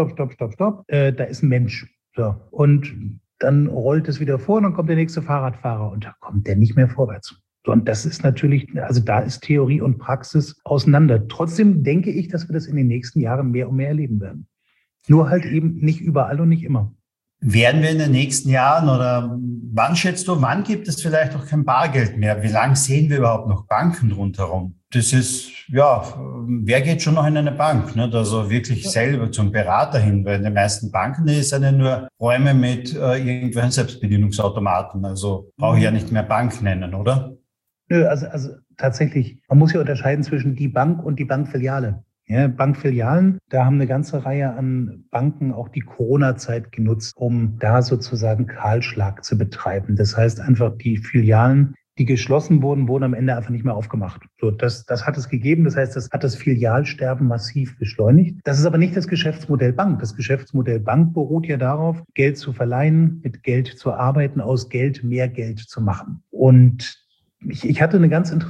da ist ein Mensch. So. Und dann rollt es wieder vor und dann kommt der nächste Fahrradfahrer und da kommt der nicht mehr vorwärts. So, und das ist natürlich, also da ist Theorie und Praxis auseinander. Trotzdem denke ich, dass wir das in den nächsten Jahren mehr und mehr erleben werden. Nur halt eben nicht überall und nicht immer. Werden wir in den nächsten Jahren oder wann schätzt du, wann gibt es vielleicht auch kein Bargeld mehr? Wie lange sehen wir überhaupt noch Banken rundherum? Das ist, ja, wer geht schon noch in eine Bank? Nicht? Also wirklich selber zum Berater hin, weil in den meisten Banken sind ja nur Räume mit irgendwelchen Selbstbedienungsautomaten. Also brauche ich ja nicht mehr Bank nennen, oder? Nö, also tatsächlich, man muss ja unterscheiden zwischen die Bank und die Bankfiliale. Ja, Bankfilialen, da haben eine ganze Reihe an Banken auch die Corona-Zeit genutzt, um da sozusagen Kahlschlag zu betreiben. Das heißt einfach, die Filialen, die geschlossen wurden, wurden am Ende einfach nicht mehr aufgemacht. So, das hat es gegeben. Das heißt, das hat das Filialsterben massiv beschleunigt. Das ist aber nicht das Geschäftsmodell Bank. Das Geschäftsmodell Bank beruht ja darauf, Geld zu verleihen, mit Geld zu arbeiten, aus Geld mehr Geld zu machen. Und ich hatte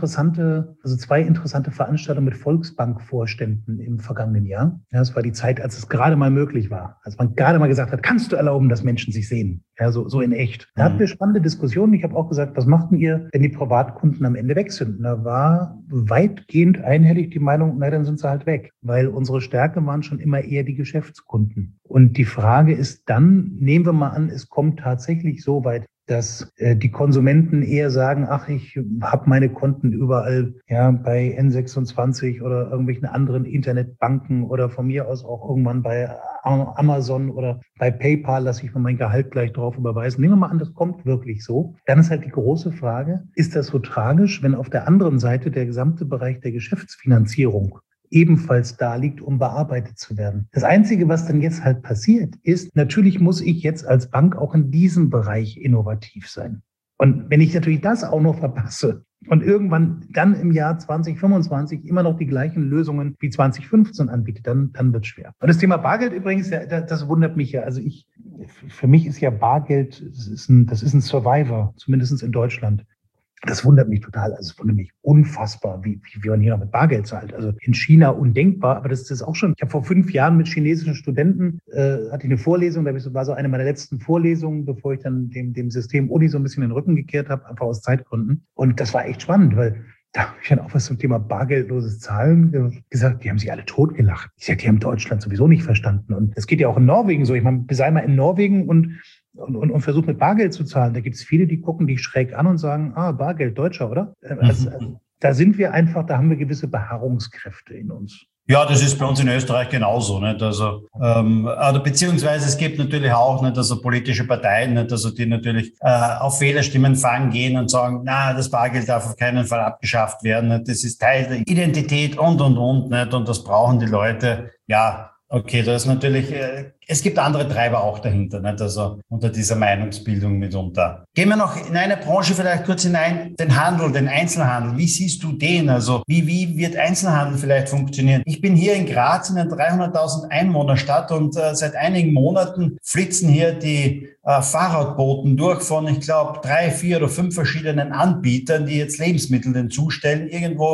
zwei interessante Veranstaltungen mit Volksbank-Vorständen im vergangenen Jahr. Ja, das war die Zeit, als es gerade mal möglich war. Als man gerade mal gesagt hat, kannst du erlauben, dass Menschen sich sehen? Ja, so in echt. Da hatten wir spannende Diskussionen. Ich habe auch gesagt, was machten ihr, wenn die Privatkunden am Ende weg sind? Und da war weitgehend einhellig die Meinung, na, dann sind sie halt weg. Weil unsere Stärke waren schon immer eher die Geschäftskunden. Und die Frage ist dann, nehmen wir mal an, es kommt tatsächlich so weit, dass die Konsumenten eher sagen, ach, ich habe meine Konten überall, ja, bei N26 oder irgendwelchen anderen Internetbanken oder von mir aus auch irgendwann bei Amazon oder bei PayPal lasse ich mir mein Gehalt gleich drauf überweisen. Nehmen wir mal an, das kommt wirklich so. Dann ist halt die große Frage, ist das so tragisch, wenn auf der anderen Seite der gesamte Bereich der Geschäftsfinanzierung ebenfalls da liegt, um bearbeitet zu werden. Das Einzige, was dann jetzt halt passiert, ist, natürlich muss ich jetzt als Bank auch in diesem Bereich innovativ sein. Und wenn ich natürlich das auch noch verpasse und irgendwann dann im Jahr 2025 immer noch die gleichen Lösungen wie 2015 anbiete, dann wird es schwer. Und das Thema Bargeld übrigens, das wundert mich ja. Also für mich ist ja Bargeld, das ist ein Survivor, zumindest in Deutschland. Das wundert mich total. Also es wundert mich unfassbar, wie man hier noch mit Bargeld zahlt. Also in China undenkbar, aber das ist auch schon. Ich habe vor 5 Jahren mit chinesischen Studenten, hatte ich eine Vorlesung, war so eine meiner letzten Vorlesungen, bevor ich dann dem System Uni so ein bisschen den Rücken gekehrt habe, einfach aus Zeitgründen. Und das war echt spannend, weil da habe ich dann auch was zum Thema bargeldloses Zahlen gesagt, die haben sich alle totgelacht. Ich sage, die haben Deutschland sowieso nicht verstanden. Und es geht ja auch in Norwegen so. Ich meine, sei mal in Norwegen und versucht mit Bargeld zu zahlen. Da gibt es viele, die gucken dich schräg an und sagen, Bargeld, Deutscher, oder? Also, da sind wir einfach, da haben wir gewisse Beharrungskräfte in uns. Ja, das ist bei uns in Österreich genauso, nicht? Also, beziehungsweise es gibt natürlich auch nicht, also politische Parteien, nicht, also die natürlich auf Wählerstimmenfang gehen und sagen, na, das Bargeld darf auf keinen Fall abgeschafft werden. Nicht? Das ist Teil der Identität und, nicht? Und das brauchen die Leute, ja. Okay, da ist natürlich, es gibt andere Treiber auch dahinter, nicht? Also unter dieser Meinungsbildung mitunter. Gehen wir noch in eine Branche vielleicht kurz hinein, den Handel, den Einzelhandel. Wie siehst du den? Also wie wird Einzelhandel vielleicht funktionieren? Ich bin hier in Graz in einer 300.000 Einwohnerstadt und seit einigen Monaten flitzen hier die Fahrradboten durch von, ich glaube, 3, 4 oder 5 verschiedenen Anbietern, die jetzt Lebensmittel zustellen, irgendwo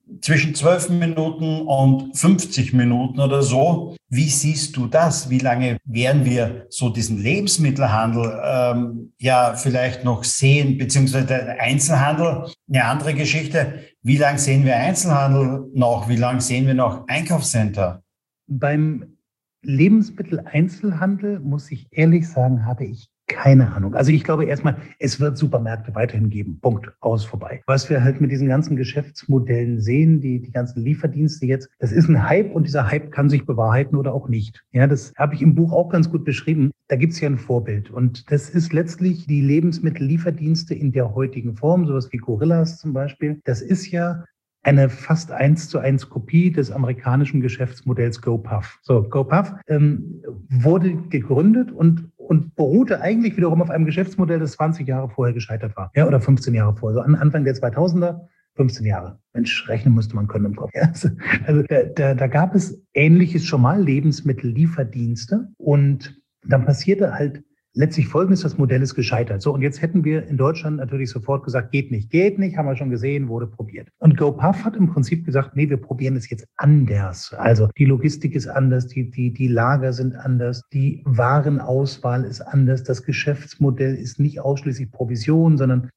zwischen 12 Minuten und 50 Minuten oder so. Wie siehst du das? Wie lange werden wir so diesen Lebensmittelhandel vielleicht noch sehen, beziehungsweise der Einzelhandel? Eine andere Geschichte. Wie lange sehen wir Einzelhandel noch? Wie lange sehen wir noch Einkaufscenter? Beim Lebensmitteleinzelhandel, muss ich ehrlich sagen, habe ich keine Ahnung. Also ich glaube erstmal, es wird Supermärkte weiterhin geben. Punkt. Aus, vorbei. Was wir halt mit diesen ganzen Geschäftsmodellen sehen, die ganzen Lieferdienste jetzt, das ist ein Hype und dieser Hype kann sich bewahrheiten oder auch nicht. Ja, das habe ich im Buch auch ganz gut beschrieben. Da gibt es ja ein Vorbild und das ist letztlich die Lebensmittellieferdienste in der heutigen Form, sowas wie Gorillas zum Beispiel. Das ist ja eine fast 1:1 Kopie des amerikanischen Geschäftsmodells GoPuff. So, GoPuff wurde gegründet und beruhte eigentlich wiederum auf einem Geschäftsmodell, das 20 Jahre vorher gescheitert war. Ja, oder 15 Jahre vorher. So Anfang der 2000er, 15 Jahre. Mensch, rechnen musste man können im Kopf. Ja, also da gab es Ähnliches schon mal, Lebensmittellieferdienste. Und dann passierte halt letztlich Folgendes: Das Modell ist gescheitert. So, und jetzt hätten wir in Deutschland natürlich sofort gesagt, geht nicht, haben wir schon gesehen, wurde probiert. Und GoPuff hat im Prinzip gesagt, nee, wir probieren es jetzt anders. Also die Logistik ist anders, die Lager sind anders, die Warenauswahl ist anders, das Geschäftsmodell ist nicht ausschließlich Provision, sondern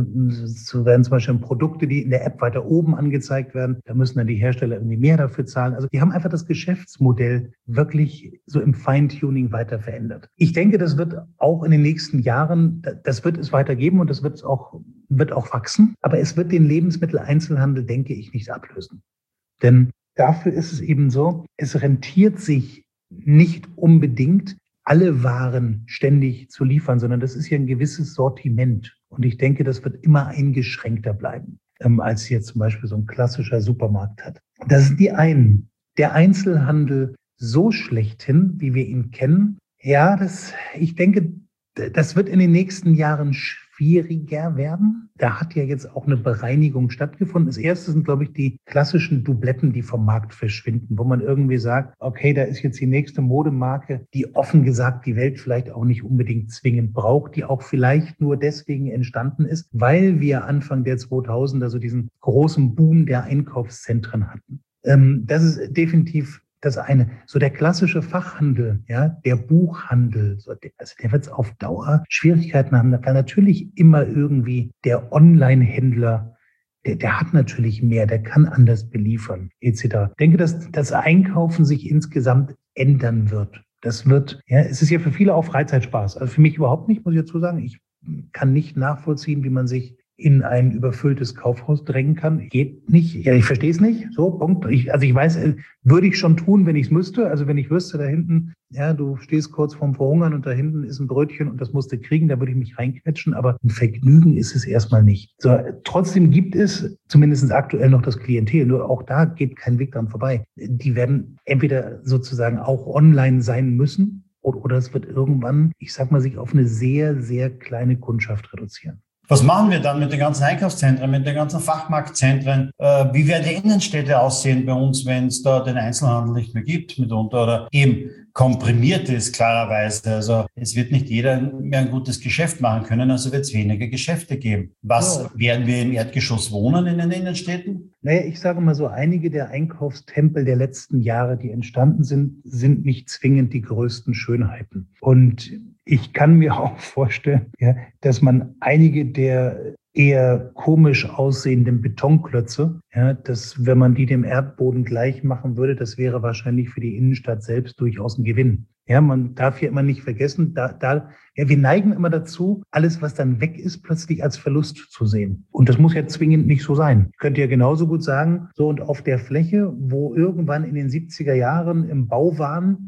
so werden zum Beispiel Produkte, die in der App weiter oben angezeigt werden, da müssen dann die Hersteller irgendwie mehr dafür zahlen. Also die haben einfach das Geschäftsmodell wirklich so im Feintuning weiter verändert. Ich denke, das wird auch in den nächsten Jahren, das wird es weitergeben und das wird auch wachsen. Aber es wird den Lebensmitteleinzelhandel, denke ich, nicht ablösen. Denn dafür ist es eben so, es rentiert sich nicht unbedingt, alle Waren ständig zu liefern, sondern das ist ja ein gewisses Sortiment. Und ich denke, das wird immer eingeschränkter bleiben, als jetzt zum Beispiel so ein klassischer Supermarkt hat. Das sind die einen. Der Einzelhandel so schlechthin, wie wir ihn kennen, ja, ich denke, das wird in den nächsten Jahren schwieriger werden. Da hat ja jetzt auch eine Bereinigung stattgefunden. Das erste sind, glaube ich, die klassischen Dubletten, die vom Markt verschwinden, wo man irgendwie sagt, okay, da ist jetzt die nächste Modemarke, die offen gesagt die Welt vielleicht auch nicht unbedingt zwingend braucht, die auch vielleicht nur deswegen entstanden ist, weil wir Anfang der 2000er so diesen großen Boom der Einkaufszentren hatten. Das ist definitiv das eine. So der klassische Fachhandel, ja, der Buchhandel, der wird auf Dauer Schwierigkeiten haben, weil natürlich immer irgendwie der Online-Händler, der hat natürlich mehr, der kann anders beliefern, etc. Ich denke, dass das Einkaufen sich insgesamt ändern wird. Es ist ja für viele auch Freizeitspaß. Also für mich überhaupt nicht, muss ich dazu sagen. Ich kann nicht nachvollziehen, wie man sich in ein überfülltes Kaufhaus drängen kann. Geht nicht. Ja, ich verstehe es nicht. So, Punkt. Ich weiß, würde ich schon tun, wenn ich es müsste. Also wenn ich wüsste, da hinten, ja, du stehst kurz vorm Verhungern und da hinten ist ein Brötchen und das musst du kriegen, da würde ich mich reinquetschen. Aber ein Vergnügen ist es erstmal nicht. So, trotzdem gibt es zumindest aktuell noch das Klientel. Nur auch da geht kein Weg dran vorbei. Die werden entweder sozusagen auch online sein müssen oder es wird irgendwann, ich sag mal, sich auf eine sehr, sehr kleine Kundschaft reduzieren. Was machen wir dann mit den ganzen Einkaufszentren, mit den ganzen Fachmarktzentren? Wie werden die Innenstädte aussehen bei uns, wenn es da den Einzelhandel nicht mehr gibt mitunter oder eben komprimiert ist, klarerweise. Also es wird nicht jeder mehr ein gutes Geschäft machen können, also wird es weniger Geschäfte geben. Werden wir im Erdgeschoss wohnen in den Innenstädten? Naja, ich sage mal so, einige der Einkaufstempel der letzten Jahre, die entstanden sind nicht zwingend die größten Schönheiten. Und ich kann mir auch vorstellen, ja, dass man einige der eher komisch aussehenden Betonklötze, ja, dass wenn man die dem Erdboden gleich machen würde, das wäre wahrscheinlich für die Innenstadt selbst durchaus ein Gewinn. Ja, man darf hier immer nicht vergessen, wir neigen immer dazu, alles, was dann weg ist, plötzlich als Verlust zu sehen. Und das muss ja zwingend nicht so sein. Ich könnte ja genauso gut sagen, so und auf der Fläche, wo irgendwann in den 70er Jahren im Bau waren,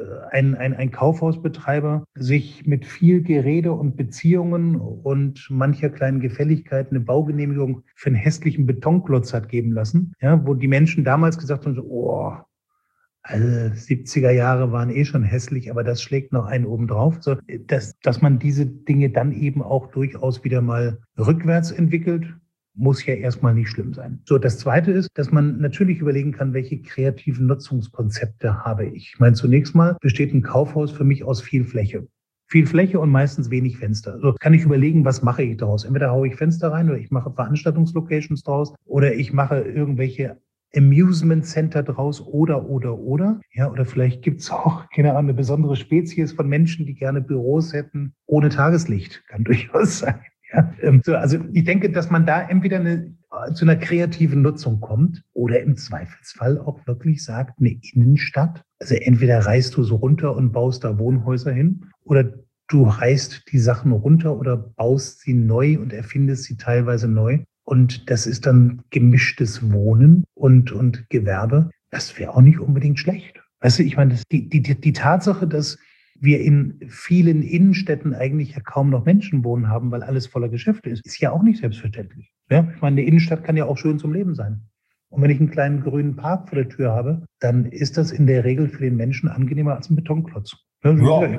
ein Kaufhausbetreiber sich mit viel Gerede und Beziehungen und mancher kleinen Gefälligkeit eine Baugenehmigung für einen hässlichen Betonklotz hat geben lassen, ja, wo die Menschen damals gesagt haben, so, also 70er Jahre waren schon hässlich, aber das schlägt noch einen oben drauf. So, dass man diese Dinge dann eben auch durchaus wieder mal rückwärts entwickelt, muss ja erstmal nicht schlimm sein. So, das Zweite ist, dass man natürlich überlegen kann, welche kreativen Nutzungskonzepte habe ich. Ich meine, zunächst mal besteht ein Kaufhaus für mich aus viel Fläche. viel Fläche und meistens wenig Fenster. Also kann ich überlegen, was mache ich daraus? Entweder haue ich Fenster rein oder ich mache Veranstaltungslocations draus oder ich mache irgendwelche Amusement Center draus oder. Ja, oder vielleicht gibt's auch, keine Ahnung, eine besondere Spezies von Menschen, die gerne Büros hätten ohne Tageslicht. Kann durchaus sein. Ja, also ich denke, dass man da entweder zu einer kreativen Nutzung kommt oder im Zweifelsfall auch wirklich sagt, eine Innenstadt. Also entweder reißt du so runter und baust da Wohnhäuser hin oder du reißt die Sachen runter oder baust sie neu und erfindest sie teilweise neu. Und das ist dann gemischtes Wohnen und Gewerbe. Das wäre auch nicht unbedingt schlecht. Weißt du, ich meine, die Tatsache, dass wir in vielen Innenstädten eigentlich ja kaum noch Menschen wohnen haben, weil alles voller Geschäfte ist ja auch nicht selbstverständlich. Ja, ich meine, eine Innenstadt kann ja auch schön zum Leben sein. Und wenn ich einen kleinen grünen Park vor der Tür habe, dann ist das in der Regel für den Menschen angenehmer als ein Betonklotz. Ja.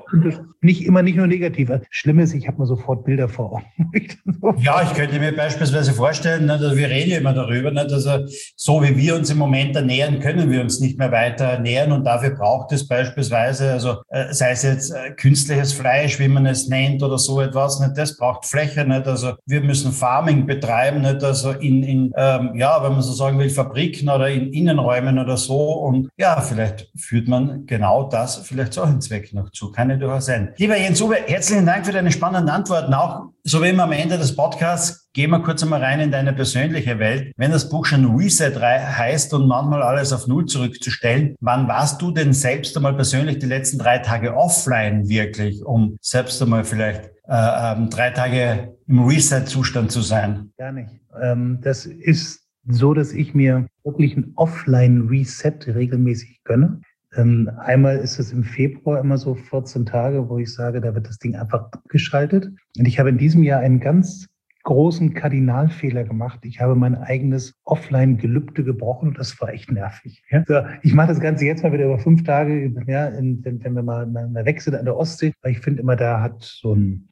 Nicht nur negativ. Das Schlimme ist, ich habe mir sofort Bilder vor Augen. Ja, ich könnte mir beispielsweise vorstellen, also wir reden ja immer darüber, also so wie wir uns im Moment ernähren, können wir uns nicht mehr weiter ernähren und dafür braucht es beispielsweise, also sei es jetzt künstliches Fleisch, wie man es nennt oder so etwas, das braucht Fläche, also wir müssen Farming betreiben, also wenn man so sagen will, Fabriken oder in Innenräumen oder so und ja, vielleicht führt man genau das vielleicht solchen Zweck noch zu. Kann ja durchaus sein. Lieber Jens-Uwe, herzlichen Dank für deine spannenden Antworten. Auch so wie immer am Ende des Podcasts, gehen wir kurz einmal rein in deine persönliche Welt. Wenn das Buch schon Reset heißt und manchmal alles auf Null zurückzustellen, wann warst du denn selbst einmal persönlich die letzten 3 Tage offline wirklich, um selbst einmal vielleicht 3 Tage im Reset-Zustand zu sein? Gar nicht. Das ist so, dass ich mir wirklich ein Offline-Reset regelmäßig gönne. Einmal ist es im Februar immer so 14 Tage, wo ich sage, da wird das Ding einfach abgeschaltet. Und ich habe in diesem Jahr einen ganz großen Kardinalfehler gemacht. Ich habe mein eigenes Offline-Gelübde gebrochen und das war echt nervig. Ja? So, ich mache das Ganze jetzt mal wieder über 5 Tage, ja, wenn wir mal weg sind an der Ostsee, weil ich finde immer, da hat so ein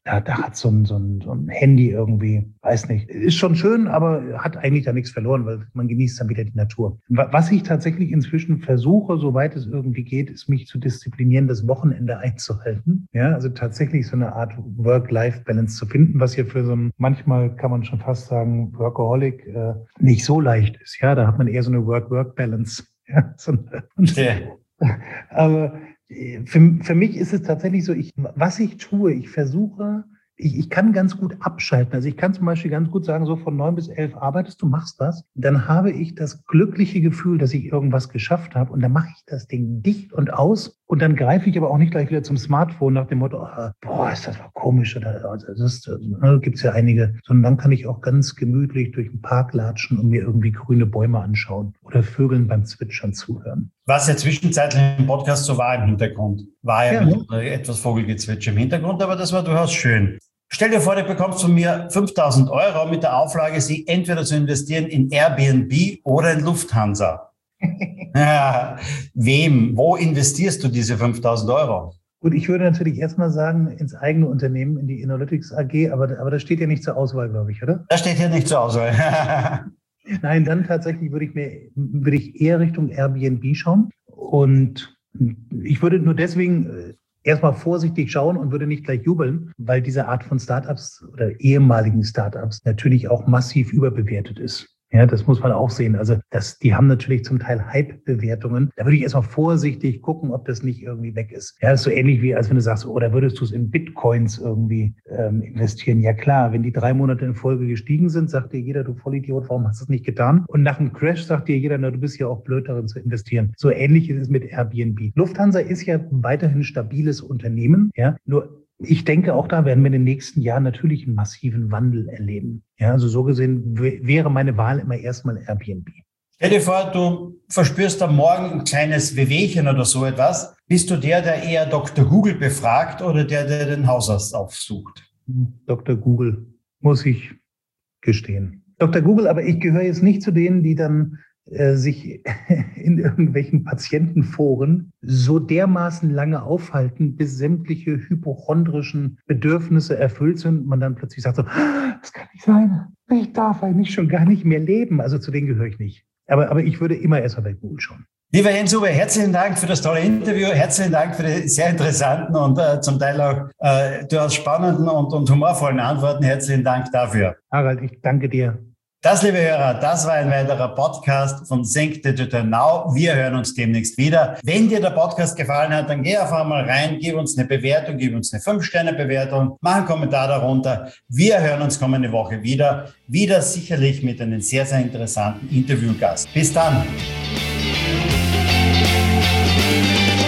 Handy irgendwie, weiß nicht, ist schon schön, aber hat eigentlich da nichts verloren, weil man genießt dann wieder die Natur. Was ich tatsächlich inzwischen versuche, soweit es irgendwie geht, ist mich zu disziplinieren, das Wochenende einzuhalten. Ja, also tatsächlich so eine Art Work-Life-Balance zu finden, was hier für so ein manchmal kann man schon fast sagen, Workaholic nicht so leicht ist. Ja, da hat man eher so eine Work-Balance. Ja, aber für mich ist es tatsächlich so, was ich tue, ich versuche, ich kann ganz gut abschalten. Also ich kann zum Beispiel ganz gut sagen, so von 9 bis 11 arbeitest du, machst das. Dann habe ich das glückliche Gefühl, dass ich irgendwas geschafft habe und dann mache ich das Ding dicht und aus und dann greife ich aber auch nicht gleich wieder zum Smartphone nach dem Motto, ist das mal komisch oder gibt's ja einige, sondern dann kann ich auch ganz gemütlich durch den Park latschen und mir irgendwie grüne Bäume anschauen oder Vögeln beim Zwitschern zuhören. Was ja zwischenzeitlich im Podcast so war im Hintergrund. War ja etwas Vogelgezwitscher im Hintergrund, aber das war durchaus schön. Stell dir vor, du bekommst von mir 5.000 € mit der Auflage, sie entweder zu investieren in Airbnb oder in Lufthansa. Ja, wo investierst du diese 5.000 €? Gut, ich würde natürlich erstmal sagen, ins eigene Unternehmen, in die Innolytics AG, aber das steht ja nicht zur Auswahl, glaube ich, oder? Das steht hier nicht zur Auswahl. Nein, dann tatsächlich würde ich eher Richtung Airbnb schauen. Und ich würde nur deswegen erstmal vorsichtig schauen und würde nicht gleich jubeln, weil diese Art von Startups oder ehemaligen Startups natürlich auch massiv überbewertet ist. Ja, das muss man auch sehen. Also die haben natürlich zum Teil Hype-Bewertungen. Da würde ich erstmal vorsichtig gucken, ob das nicht irgendwie weg ist. Ja, das ist so ähnlich wie, als wenn du sagst, oder würdest du es in Bitcoins irgendwie investieren? Ja klar, wenn die 3 Monate in Folge gestiegen sind, sagt dir jeder, du Vollidiot, warum hast du es nicht getan? Und nach einem Crash sagt dir jeder, na, du bist ja auch blöd darin zu investieren. So ähnlich ist es mit Airbnb. Lufthansa ist ja weiterhin ein stabiles Unternehmen. Ja, nur ich denke, auch da werden wir in den nächsten Jahren natürlich einen massiven Wandel erleben. Ja, also so gesehen wäre meine Wahl immer erstmal Airbnb. Stell dir vor, du verspürst am Morgen ein kleines Wehwehchen oder so etwas. Bist du der eher Dr. Google befragt oder der den Hausarzt aufsucht? Dr. Google, muss ich gestehen. Dr. Google, aber ich gehöre jetzt nicht zu denen, die dann sich in irgendwelchen Patientenforen so dermaßen lange aufhalten, bis sämtliche hypochondrischen Bedürfnisse erfüllt sind und man dann plötzlich sagt so, das kann nicht sein, ich darf eigentlich schon gar nicht mehr leben. Also zu denen gehöre ich nicht. Aber ich würde immer erstmal bei Google schauen. Lieber Jens-Uwe, herzlichen Dank für das tolle Interview, herzlichen Dank für die sehr interessanten und zum Teil auch durchaus spannenden und humorvollen Antworten. Herzlichen Dank dafür. Harald, ich danke dir. Das, liebe Hörer, das war ein weiterer Podcast von Think Digital Now. Wir hören uns demnächst wieder. Wenn dir der Podcast gefallen hat, dann geh einfach mal rein, gib uns eine Bewertung, gib uns eine 5-Sterne-Bewertung, mach einen Kommentar darunter. Wir hören uns kommende Woche wieder sicherlich mit einem sehr, sehr interessanten Interviewgast. Bis dann!